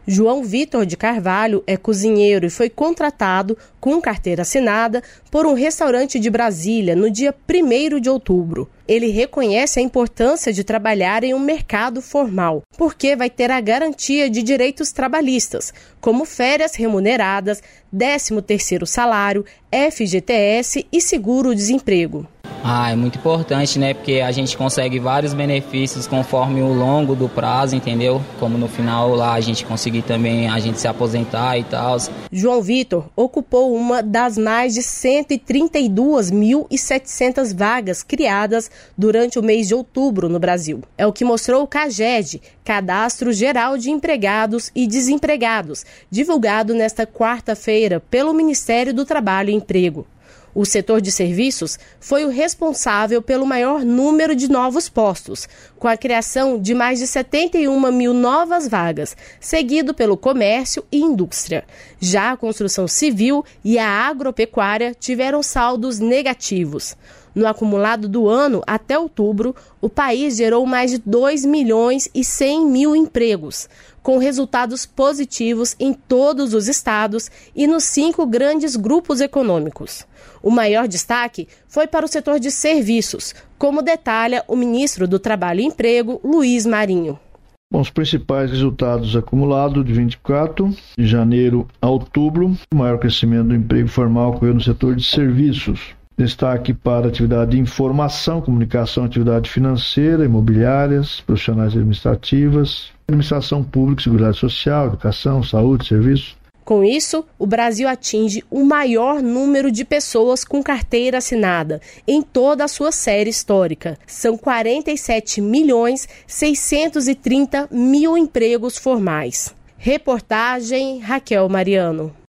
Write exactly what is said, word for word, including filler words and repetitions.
João Vitor de Carvalho é cozinheiro e foi contratado com carteira assinada por um restaurante de Brasília no dia primeiro de outubro. Ele reconhece a importância de trabalhar em um mercado formal, porque vai ter a garantia de direitos trabalhistas, como férias remuneradas, décimo terceiro salário, F G T S e seguro-desemprego. Ah, é muito importante, né? Porque a gente consegue vários benefícios conforme o longo do prazo, entendeu? Como no final lá a gente conseguir também a gente se aposentar e tal. João Vitor ocupou uma das mais de cento e trinta e duas mil e setecentas vagas criadas durante o mês de outubro no Brasil. É o que mostrou o CAGED, Cadastro Geral de Empregados e Desempregados, divulgado nesta quarta-feira pelo Ministério do Trabalho e Emprego. O setor de serviços foi o responsável pelo maior número de novos postos, com a criação de mais de setenta e uma mil novas vagas, seguido pelo comércio e indústria. Já a construção civil e a agropecuária tiveram saldos negativos. No acumulado do ano até outubro, o país gerou mais de dois milhões e cem mil empregos, com resultados positivos em todos os estados e nos cinco grandes grupos econômicos. O maior destaque foi para o setor de serviços, como detalha o ministro do Trabalho e Emprego, Luiz Marinho. Bom, os principais resultados acumulados de vinte e quatro de janeiro a outubro, o maior crescimento do emprego formal ocorreu no setor de serviços. Destaque para atividade de informação, comunicação, atividade financeira, imobiliárias, profissionais administrativas, administração pública, seguridade social, educação, saúde, serviços. Com isso, o Brasil atinge o maior número de pessoas com carteira assinada em toda a sua série histórica. São quarenta e sete milhões seiscentos e trinta mil empregos formais. Reportagem Raquel Mariano.